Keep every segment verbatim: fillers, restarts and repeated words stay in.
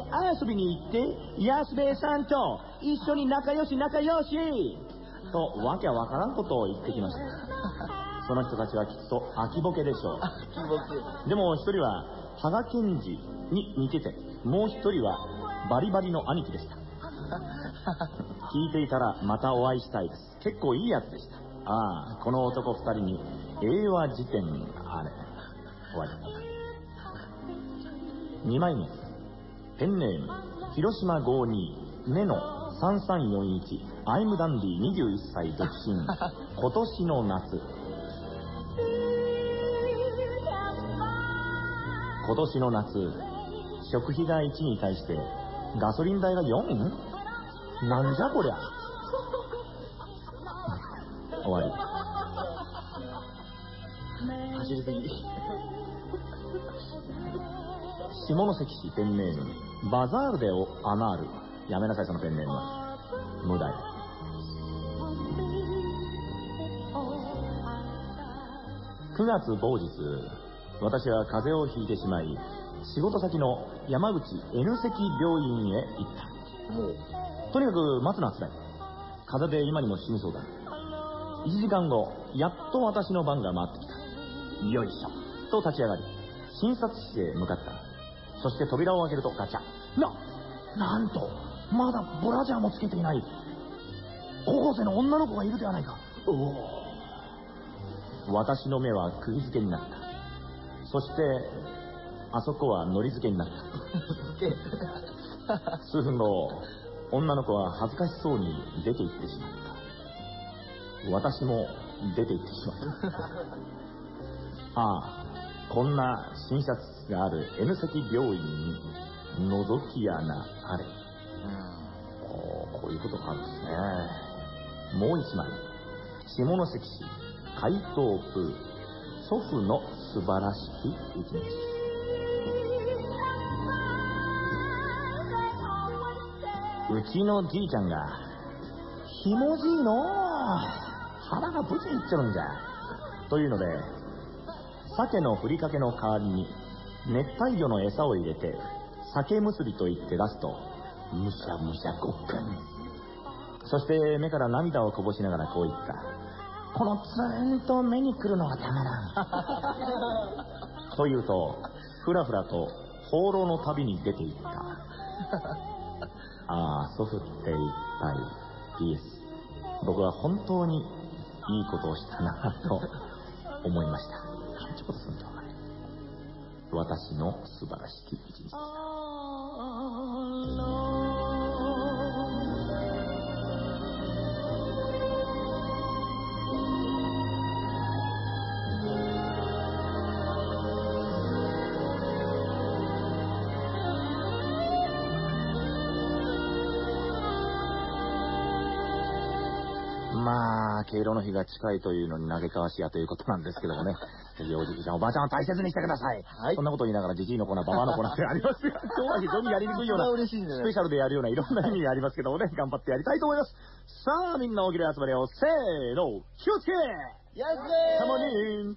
遊びに行って、安兵衛さんと一緒に仲良し仲良しとわけわからんことを言ってきました。その人たちはきっと秋ボケでしょう。秋ボケ。でも一人は羽賀健二に似てて、もう一人はバリバリの兄貴でした。聞いていたらまたお会いしたいです。結構いいやつでした。ああ、この男二人に英和辞典あれ。終わり。にまいめ。ペンネーム広島ごじゅうにネノさんさんよんいちアイムダンディにじゅういっさい独身今年の夏。今年の夏、食費がいちに対してガソリン代がよん？なんじゃこりゃ。終わり。走りすぎ。下関市ペンネームバザールでおアナール。やめなさいそのペンネームは。無題。くがつ某日、私は風邪をひいてしまい、仕事先の山口 N 関病院へ行った。とにかく待つのはつらい。風邪で今にも死にそうだ。いちじかんご、やっと私の番が回ってきた。よいしょと立ち上がり、診察室へ向かった。そして扉を開けるとガチャ。な、なんと、まだブラジャーもつけていない。高校生の女の子がいるではないか。おお。私の目は釘付けになった。そして、あそこは糊付けになった。数分後、女の子は恥ずかしそうに出て行ってしまった。私も出て行ってしまった。ああ、こんな診察室がある N 関病院に覗き穴あれ。おー、こういうことがあるんですね。もう一枚。下関市海東プ祖父の素晴らしき一日。うちのじいちゃんがひもじいの腹がブチいっちゃうんじゃというので、鮭のふりかけの代わりに熱帯魚の餌を入れて鮭結びと言って出すとむしゃむしゃごっかん。そして目から涙をこぼしながらこう言った。このツーンと目に来るのはたまらん。と言うとふらふらと放浪の旅に出て行った。ああ、祖父っていっぱい ピーエス 僕は本当にいいことをしたなと思いました。ちょっとすんと私の素晴らしき一日。まあ、敬老の日が近いというのに嘆かわしやということなんですけどもね。ぜひおじいちゃんおばあちゃんを大切にしてください。はい、そんなこと言いながらじじいのコーナー、ババアのコーナーってありますが、今日は非常にやりにくいような、スペシャルでやるようないろんな意味がありますけどもね、頑張ってやりたいと思います。さあ、みんな大喜利集まれよ。せーの、気をつけやっぜーたまに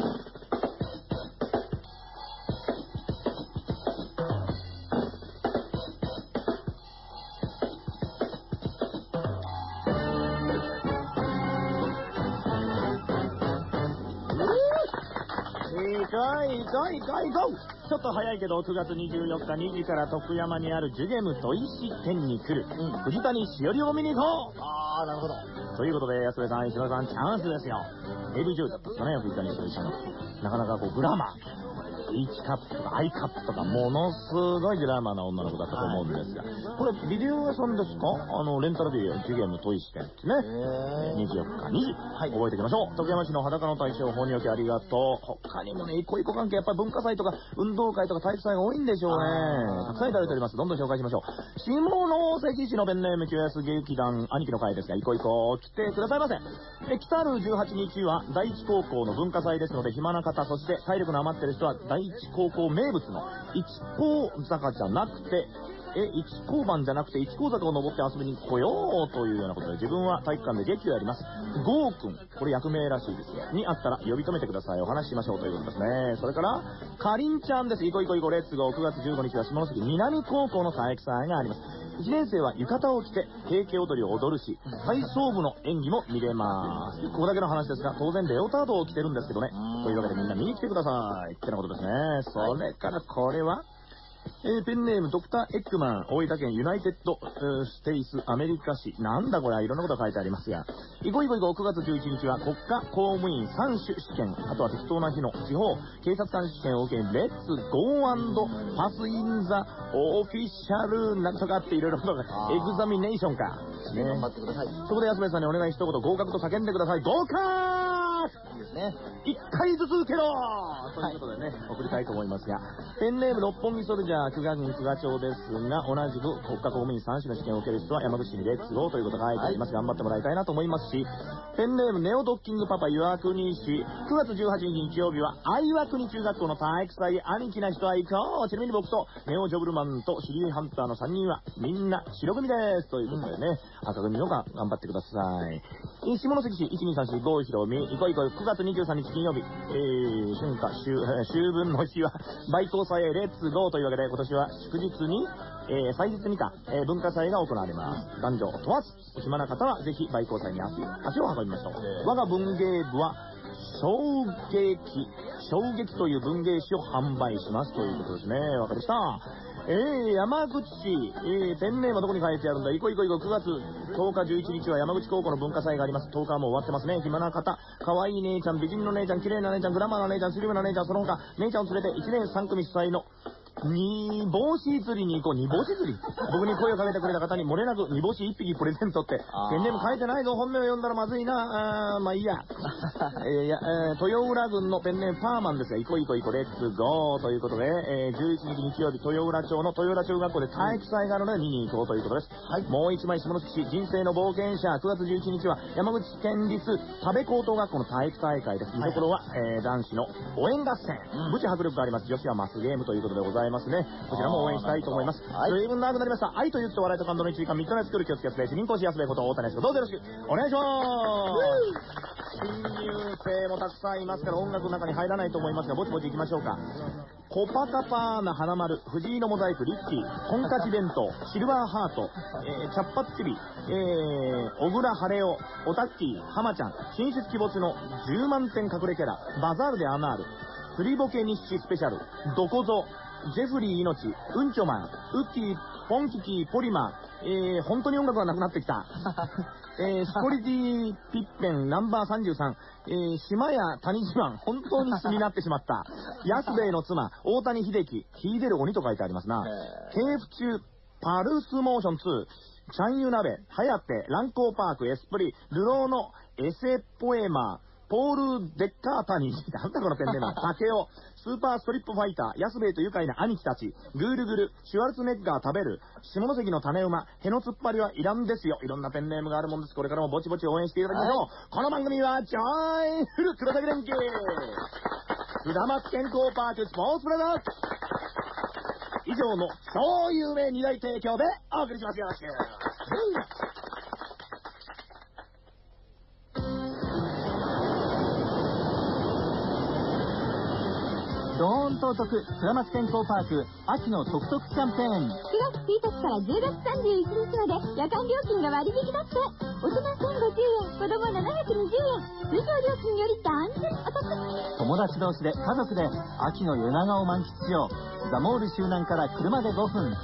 いかいかいかいかい。ちょっと早いけどくがつにじゅうよっかにじから徳山にあるジュゲム砥石店に来る、うん、藤谷しおりを見に行こう。ああ、なるほど。ということで安部さん石野さんチャンスですよ。 エーブイ 女優だったんですかね、藤谷しおりさん。なかなかこうグラマーH カップとか I カップとかものすごいグラマーな女の子だったと思うんですが、はい、これビデオ屋さんですか？あのレンタルビデオジュゲム砥石店ってね、にじゅうよっかにじ、はい、覚えておきましょう。徳山市の裸の大将法におきありがとう。他にもね、一個一個関係やっぱり文化祭とか運動会とか体育祭が多いんでしょうね。たくさんいただいております。どんどん紹介しましょう。下関市のペンネーム清安劇団兄貴の会ですが、一個一個来てくださいませ。え来たるじゅうはちにちは第一高校の文化祭ですので、暇な方、そして体力の余ってる人は第一高校名物の一方坂じゃなくてえ、一交番じゃなくて一交坂を登って遊びに来ようというようなことで、自分は体育館で劇をやります。ゴーくん、これ役名らしいですよ。にあったら呼び止めてください。お話ししましょうということですね。それから、かりんちゃんです。いこいこいこレッツゴー。くがつじゅうごにちは下関南高校の体育祭があります。いちねん生は浴衣を着て平家踊りを踊るし、体操部の演技も見れます。ここだけの話ですが、当然レオタードを着てるんですけどね。というわけでみんな見に来てください。ってなことですね。それからこれは、えー、ペンネームドクターエッグマン、大分県ユナイテッドステイスアメリカ市。なんだこれは、いろんなことが書いてありますが。いこいこいこくがつじゅういちにちは国家公務員さん種試験、あとは適当な日の地方警察官試験を受け、レッツゴー&パスインザオフィシャルなんとかっていろいろことが、エグザミネーションか。 ね、頑張ってください。 そこで安部さんにお願い一言、合格と叫んでください。合格いいですね。一回ずつ受けろということでね、送りたいと思いますが、ペンネーム六本木ソルジャー、久我郡久我町ですが、同じく国家公務員さん種の試験を受ける人は山口市にレッツゴーということが書いてあります。頑張ってもらいたいなと思いますし、ペンネームネオドッキングパパ岩国市、くがつじゅうはちにち日曜日は岩国中学校の体育祭、兄貴な人は行こう。ちなみに僕とネオジョブルマンとシリーハンターのさんにんはみんな白組ですということでね、赤組のが頑張ってください。下関市いちにさんし郷ひろみ、いこいこいくがつにじゅうさんにち金曜日、えー、春夏秋、秋分の日はバイト祭へレッツゴーというわけで、今年は祝日に、えー、祭日にか、えー、文化祭が行われます。男女問わず、お暇な方はぜひバイト祭に足足を運びましょう。我が文芸部は衝撃、衝撃という文芸誌を販売しますということですね。わかりました。えー、山口市、えー、ペンネームはどこに書いてあるんだ。いこいこいこくがつとおかじゅういちにちは山口高校の文化祭があります。とおかはもう終わってますね。暇な方、可愛い姉ちゃん、美人の姉ちゃん、綺麗な姉ちゃん、グラマーな姉ちゃん、スリムな姉ちゃん、その他姉ちゃんを連れていちねんさんくみ主催の煮干し釣りに行こう。煮干し釣り僕に声をかけてくれた方に漏れなく煮干しいっぴきプレゼントって。ペンネーム書いてないぞ。本名を読んだらまずいな。あーまあいいや。えー、やえー、豊浦郡のペンネームパーマンですが、いこいこいこレッツゴーということで、えー、じゅういちにち日曜日、豊浦町の豊浦中学校で体育祭があるので見に行こうということです。はい。もう一枚下関市人生の冒険者、くがつじゅういちにちは山口県立田部高等学校の体育大会です。見どころは、えー、男子の応援合戦。無知迫力があります。女子はマスゲームということでございますね。こちらも応援したいと思います。随分長くなりました。愛と勇気と笑いと感動のいちじかんみっかで作る気をつけて、主任講師安部こと大谷です。どうぞよろしくお願いします。新入生もたくさんいますから音楽の中に入らないと思いますが、ぼちぼち行きましょうか。コパカパーな花丸、藤井のモザイク、リッキー、トンカチ弁当、シルバーハート、えー、チャッパッチビ、えー、小倉晴夫、オタッキー、ハマちゃん、進出鬼没のじゅうまんてん隠れキャラ、バザールでアナール、釣りボケ日誌スペシャル、どこぞ、ジェフリー命、うんちょマン、ウッキー、ポンキキー、ポリマン、えー、本当に音楽がなくなってきた。えー、スコリティピッペンナンバーさんじゅうさん、えー、島屋谷自慢、本当に素になってしまった。安兵衛の妻、大谷秀樹、秀でる鬼と書いてありますな。系譜中、パルスモーションツー、チャンユ鍋、ハヤテ、ランコーパーク、エスプリ、ルローのエセポエマー、ポール・デッカータニー、なんだこのペンネーム、竹雄、スーパーストリップファイター、安兵衛と愉快な兄貴たち、グールグル、シュワルツネッガー食べる、下関の種馬、への突っ張りはいらんですよ。いろんなペンネームがあるもんです。これからもぼちぼち応援していただきましょう。はい、この番組は、ジョイフル黒崎連携、下松健康パークスポーツプラザ以上の超有名二大提供でお送りします。よろしく。 ドーンとお得、下松健康パーク秋の特特キャンペーン。 くがつついたちからじゅうがつさんじゅういちにちまで夜間料金が割引だって。大人せんごじゅうえん、子供ななひゃくにじゅうえん、通常料金より断然お得。 友達同士で家族で秋の夜長を満喫しよう。ザモール周南から車でごふん。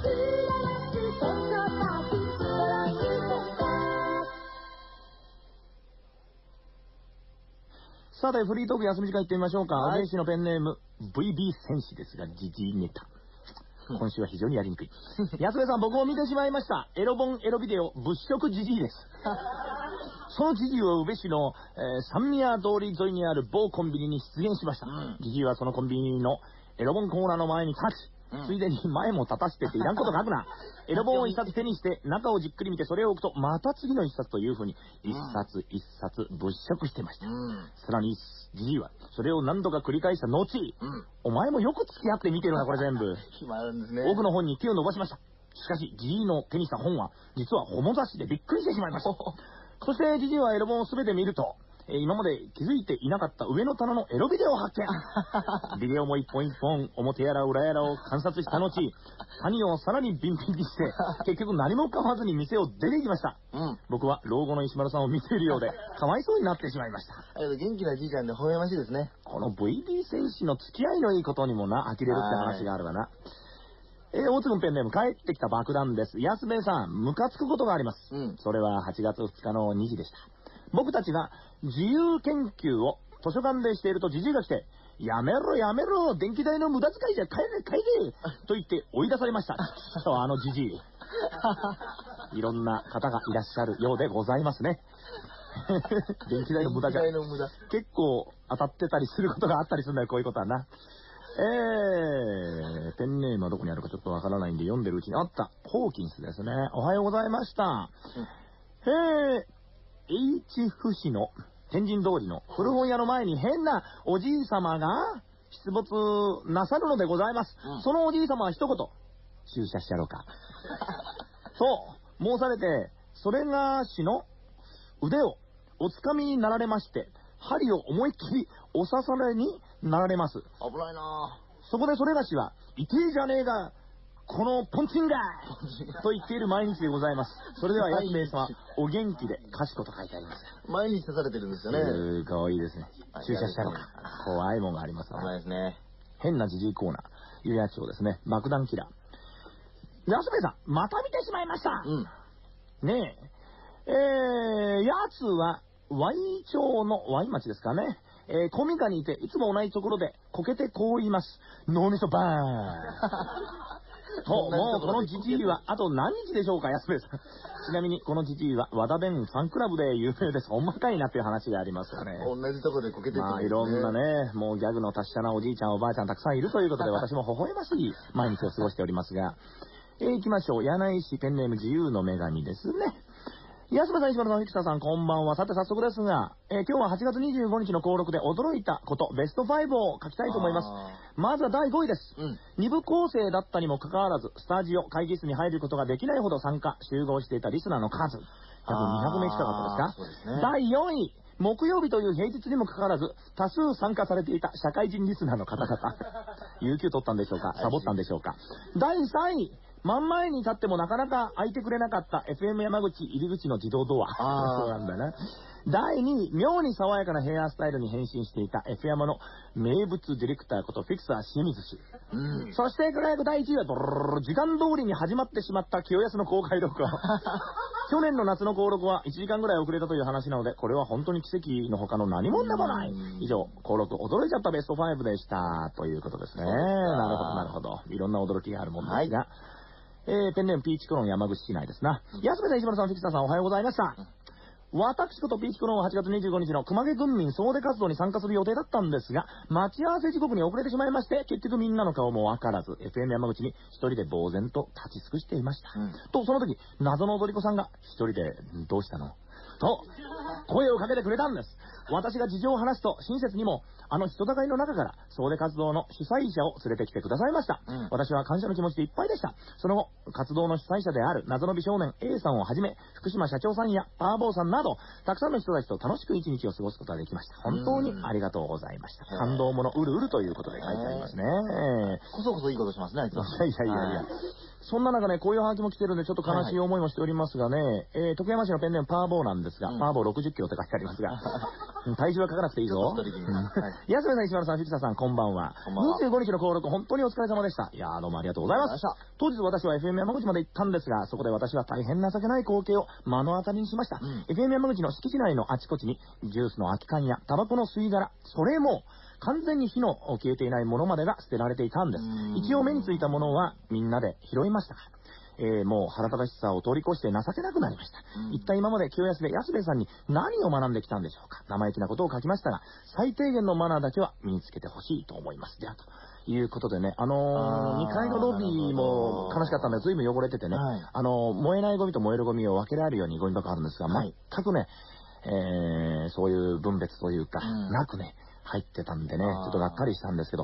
さて、フリートーク休み時間行ってみましょうか。お天使のペンネーム、ブイビー 戦士ですが、ジジイネタ。今週は非常にやりにくい。安部さん、僕も見てしまいました。エロ本、エロビデオ、物色ジジイです。そのジジイを宇部市の、えー、三宮通り沿いにある某コンビニに出現しました。ジジイはそのコンビニのエロ本コーナーの前に立ち、ついでに前も立たしてっていらんこと書くな。エロ本を一冊手にして中をじっくり見てそれを置くとまた次の一冊という風に一冊一冊物色してました。さらにじじいはそれを何度か繰り返した後、お前もよく付き合って見てるなこれ全部。奥の本に手を伸ばしました。 しかし、じじいの手にした本は、実はホモ雑誌でびっくりしてしまいました。そして、じじいはエロ本をすべて見ると、えー、今まで気づいていなかった上の棚のエロビデオを発見。ビデオも一本一本、表やら裏やらを観察した後、谷をさらにビンビンにして、結局何も買わずに店を出て行きました。うん、僕は老後の石丸さんを見ているようで、かわいそうになってしまいました。 元気なじいちゃんで微笑ましいですね。 この ブイビー 戦士の付き合いのいいことにもな、呆れるって話があるわな。えー、大津軍ペンネーム、帰ってきた爆弾です。安兵衛さん、ムカつくことがあります。うん、それははちがつふつかのにじでした。僕たちが自由研究を図書館でしているとじじいが来て、やめろやめろ、電気代の無駄遣いじゃ帰れ帰れと言って追い出されました。そう、あのじじい。いろんな方がいらっしゃるようでございますね。電気代の無駄じゃ結構当たってたりすることがあったりするんだよ、こういうことはな。えー、ペンネームはどこにあるかちょっとわからないんで読んでるうちにあった。ホーキンスですね。おはようございました。うん、へー。H 府市の天神通りの古本屋の前に変なおじい様が出没なさるのでございます。うん、そのおじい様は一言、駐車してやろうか。と申されて、それがしの腕をおつかみになられまして、針を思いっきりお刺されになられます。 危ないなぁ。 そこでそれがしは、痛えじゃねえが、このポンチンガーと言っている毎日でございます。それでは安兵衛様、お元気でかしこと書いてあります。 毎日刺されてるんですよね。 うー、かわいいですね。注射したのか。怖いもんがありますからね。ですね。 変なじじいコーナー。有野町ですね。爆弾キラー。安兵衛さん、また見てしまいました。うん。ねえ。えー、やつは、Y 町の Y 町ですかね。えー、コミカにいて、いつも同じところで、こけてこう言います。脳みそバーン。と、もうこのじじいはあと何日でしょうか、安兵衛さん。ちなみにこのじじいは和田弁ファンクラブで有名です。ほんまかいなっていう話がありますよね。 同じとこでこけてるんですね。 まあいろんなね、もうギャグの達者なおじいちゃんおばあちゃんたくさんいるということで、私も微笑ましい毎日を過ごしておりますが、えー、行きましょう。柳井市ペンネーム自由の女神ですね。安部さん、石丸さん、フィクサーさん、こんばんは。さて早速ですが、えー、今日ははちがつにじゅうごにちの登録で驚いたこと、ベストファイブを書きたいと思います。まずはだいごいです。うん、に部構成だったにもかかわらず、スタジオ、会議室に入ることができないほど参加、集合していたリスナーの数、約にひゃくめい近かったですか。すね、だいよんい、木曜日という平日にもかかわらず、多数参加されていた社会人リスナーの方々。有給取ったんでしょうか、サボったんでしょうか。だいさんい、真ん前に立ってもなかなか開いてくれなかった エフエム 山口入り口の自動ドア。そうなんだな。だいにい、妙に爽やかなヘアスタイルに変身していた F 山の名物ディレクターことフィクサー清水氏。うん、そして輝くだいいちいはドロロロ時間通りに始まってしまった清安の公開録音。去年の夏の公録はいちじかんぐらい遅れたという話なので、これは本当に奇跡の他の何もんでもない。以上、公録驚いちゃったベストごでした。ということですね。なるほど、なるほど。いろんな驚きがあるもんですが。はい、えー、ペンネームピーチクロン山口市内ですな。安部さん、石丸さん、フィクサーさん、おはようございました。私ことピーチクロンははちがつにじゅうごにちの熊毛軍民総出活動に参加する予定だったんですが、待ち合わせ時刻に遅れてしまいまして、結局みんなの顔もわからず、エフエム 山口に一人で呆然と立ち尽くしていました。うん、と、その時、謎の踊り子さんが一人で、どうしたのと、声をかけてくれたんです。私が事情を話すと、親切にも、あの人だかりの中から、総出活動の主催者を連れてきてくださいました。うん、私は感謝の気持ちでいっぱいでした。その後、活動の主催者である謎の美少年 A さんをはじめ、福島社長さんやパーボーさんなど、たくさんの人たちと楽しく一日を過ごすことができました。本当にありがとうございました。感動ものうるうるということで書いてありますね。 こそこそいいことしますね、あいつは。 いやいやいやいや。そんな中ね、こういうハガキも来てるんで、ちょっと悲しい思いもしておりますがね、はいはい、えー、徳山市のペンネームパーボーなんですが、うん、パーボーろくじゅっキロって書いてありますが、体重は書かなくていいぞ。はい、安部さん、石原さん、フィクサーさん、こんばんは。こんばんは。にじゅうごにちの登録、本当にお疲れ様でした。いやー、どうもありがとうございます。当日私は エフエム 山口まで行ったんですが、そこで私は大変情けない光景を目の当たりにしました。うん、エフエム 山口の敷地内のあちこちに、ジュースの空き缶やタバコの吸い殻、それも、完全に火の消えていないものまでが捨てられていたんです。一応目についたものはみんなで拾いましたが、えー、もう腹立たしさを通り越して情けなくなりました。一体今まで清安で安部さんに何を学んできたんでしょうか。生意気なことを書きましたが、最低限のマナーだけは身につけてほしいと思います。では、ということでね、あのー、にかいのロビーも悲しかったんで、随分汚れててね、はい、あのー、燃えないゴミと燃えるゴミを分けられるようにゴミ箱あるんですが、はい、全くね、えー、そういう分別というか、うん、なくね、入ってたんでね、ちょっとがっかりしたんですけど、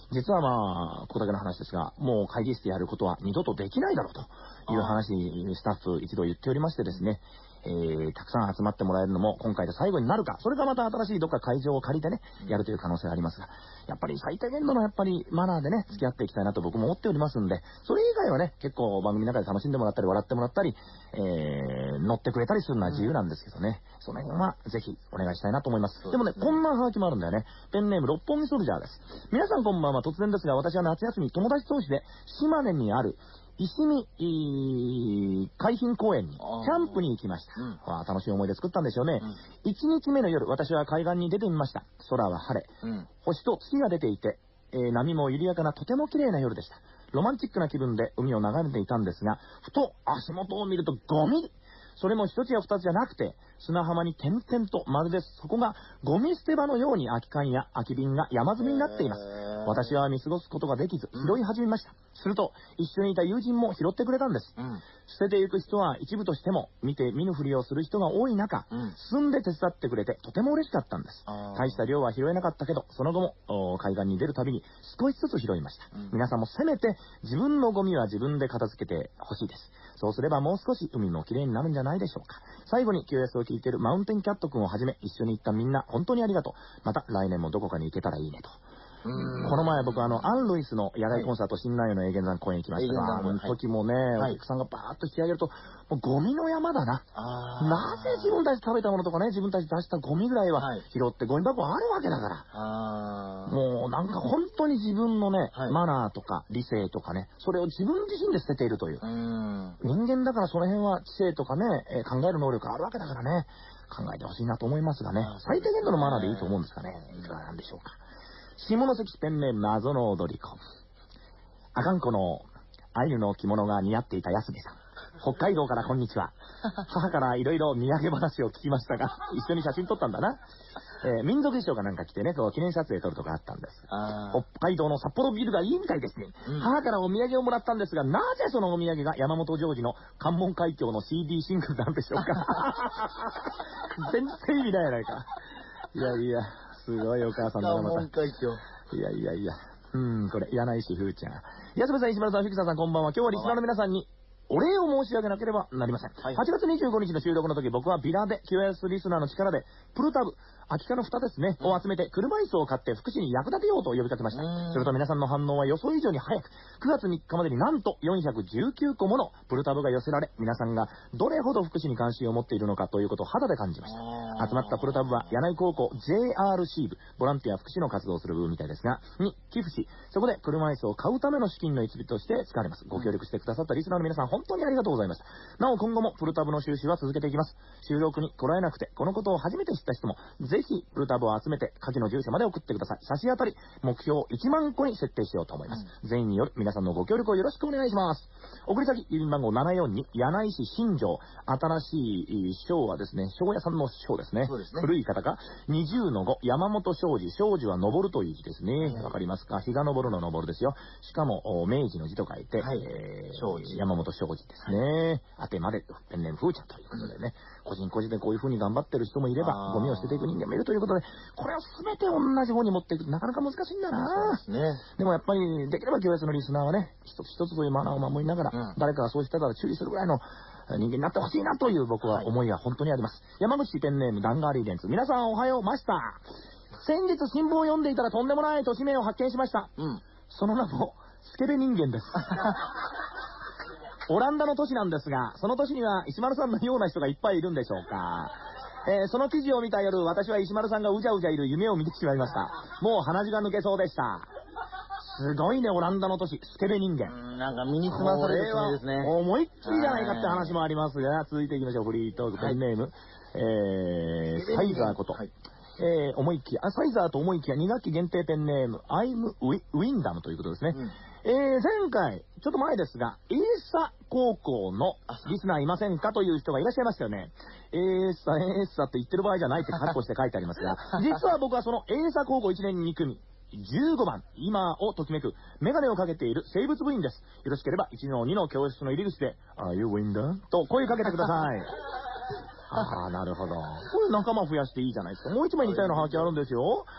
実はまあ、ここだけの話ですが、もう会議室でやることは二度とできないだろうという話にスタッフ一度言っておりましてですね、えー、たくさん集まってもらえるのも今回で最後になるか、それかまた新しいどっか会場を借りてね、やるという可能性がありますが、やっぱり最低限度のやっぱりマナーでね、付き合っていきたいなと僕も思っておりますんで、それ以外はね、結構番組の中で楽しんでもらったり笑ってもらったり、えー、乗ってくれたりするのは自由なんですけどね、その辺はぜひお願いしたいなと思います。でもね、こんなハガキもあるんだよね。ペンネーム六本木ソルジャーです。皆さんこんばんは。突然ですが、私は夏休み友達同士で島根にある石見、海浜公園にキャンプに行きました。うん、楽しい思い出作ったんでしょうね。うん、いちにちめの夜、私は海岸に出てみました。空は晴れ、うん、星と月が出ていて、えー、波も緩やかなとても綺麗な夜でした。ロマンチックな気分で海を眺めていたんですが、ふと足元を見るとゴミ、それも一つや二つじゃなくて、砂浜に点々と、まるでそこがゴミ捨て場のように空き缶や空き瓶が山積みになっています。私は見過ごすことができず、拾い始めました。うん、すると、一緒にいた友人も拾ってくれたんです。うん、捨てていく人は一部としても、見て見ぬふりをする人が多い中、うん、進んで手伝ってくれて、とても嬉しかったんです。大した量は拾えなかったけど、その後も海岸に出るたびに少しずつ拾いました。うん、皆さんもせめて自分のゴミは自分で片付けてほしいです。そうすればもう少し海も綺麗になるんじゃないでしょうか。最後に キューエス を聞いているマウンテンキャット君をはじめ、一緒に行ったみんな、本当にありがとう。また来年もどこかに行けたらいいねと。この前僕あのアン・ルイスの野外コンサート、はい、新南陽の永源山公園行きましたが、あの時もね、はい、お客さんがバーッと引き上げると、もうゴミの山だな。なぜ自分たち食べたものとかね、自分たち出したゴミぐらいは拾ってゴミ箱あるわけだから。あもうなんか本当に自分のね、はい、マナーとか理性とかね、それを自分自身で捨てているという。う人間だからその辺は知性とかね、えー、考える能力あるわけだからね、考えてほしいなと思いますがね、最低限度のマナーでいいと思うんですかね。いかがなんでしょうか。下関ペンネーム謎の踊り子。あかんこのアイヌの着物が似合っていた安部さん。北海道からこんにちは。母からいろいろ土産話を聞きましたが、一緒に写真撮ったんだな。えー、民族衣装かなんか着てね、こう記念撮影撮るとかあったんです。北海道の札幌ビールがいいみたいですね。うん、母からお土産をもらったんですが、なぜそのお土産が山本譲二の関門海峡の シーディー シングルなんでしょうか。全然意味ないやないか。いやいや。すごいお母さんだな、また。いやいやいや。うーん、これ、柳石ふーちゃん。安部さん、石丸さん、藤田さん、こんばんは。今日はリスナーの皆さんに、お礼を申し上げなければなりません。はい、はちがつにじゅうごにちの収録の時、僕はビラで キューエス リスナーの力で、プルタブ、空き缶の蓋ですね、を集めて車椅子を買って福祉に役立てようと呼びかけました。すると皆さんの反応は予想以上に早く、くがつみっかまでになんとよんひゃくじゅうきゅうこものプルタブが寄せられ、皆さんがどれほど福祉に関心を持っているのかということを肌で感じました。集まったプルタブは柳井高校 ジェイアールシー 部、ボランティア福祉の活動をする部みたいですが、に寄付し、そこで車椅子を買うための資金の一部として使われます。ご協力してくださったリスナーの皆さん、本当にありがとうございます。なお今後もプルタブの収集は続けていきます。収録に来られなくて、このことを初めて知った人も、ぜひプルタブを集めて下記の住所まで送ってください。差し当たり目標いちまんこに設定しようと思います。うん、全員による皆さんのご協力をよろしくお願いします。送り先郵便番号ななよんに柳井市新庄、新しい庄はですね、庄屋さんの庄ですね。そうですね。古い方かにじゅうのご山本庄司、庄司は昇るという字ですね。わ、うん、かりますか？日が昇るの昇るですよ。しかも明治の字と書いて、はい、えー、庄司、山本庄司ですね。あてまでペンネームふーちゃんということでね、個人個人でこういう風に頑張ってる人もいれば、ゴミを捨てていく人間もいるということで、これを全て同じ方に持っていくとなかなか難しいんだな。そうですね。でもやっぱりできれば キューエス のリスナーはね、一つ一つというマナーを守りながら、うん、誰かがそうしてたら注意するぐらいの人間になってほしいなという僕は思いが本当にあります。はい、山口ペンネームダンガーリーデンツ。皆さんおはようました。先日新聞を読んでいたらとんでもない都市名を発見しました。うん、その名もスケベ人間です。オランダの都市なんですが、その都市には石丸さんのような人がいっぱいいるんでしょうか。えー、その記事を見た夜、私は石丸さんがうじゃうじゃいる夢を見てしまいました。もう鼻血が抜けそうでした。すごいね、オランダの都市、スケベ人間。んなんか身につまされる感じですね。 思いっきりじゃないかって話もありますが、続いていきましょう。フリートークペンネーム、はい、えー、サイザーこと。はい、えー、思いきや、あ、サイザーと思いきやに学期限定ペンネーム、アイムウィ、ウィンダムということですね。うん、えー、前回、ちょっと前ですが、エーサ高校のリスナーいませんかという人がいらっしゃいましたよね。エーサ、エーサって言ってる場合じゃないってカッコして書いてありますが、実は僕はそのエーサ高校いちねんに組、じゅうごばん、今をときめく、メガネをかけている生物部員です。よろしければいちのにの教室の入り口で、Are you window? と声かけてください。ああ、なるほど。これ仲間増やしていいじゃないですか。もう一枚似たようなハガキあるんですよ。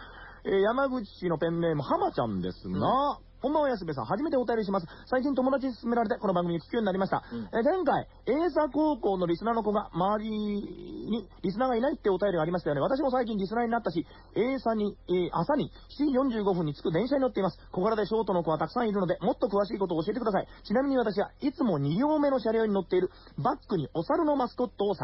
えー、山口市のペンネーム、浜ちゃんですが、うん、こんばんは、安部さん。初めてお便りします。最近友達に勧められて、この番組に聞くようになりました。うん、えー、前回、英佐高校のリスナーの子が、周りにリスナーがいないってお便りがありましたよね。私も最近リスナーになったし、英佐に、えー、朝にしちじよんじゅうごふんに着く電車に乗っています。小柄でショートの子はたくさんいるので、もっと詳しいことを教えてください。ちなみに私はいつもに両目の車両に乗っている、バックにお猿のマスコットを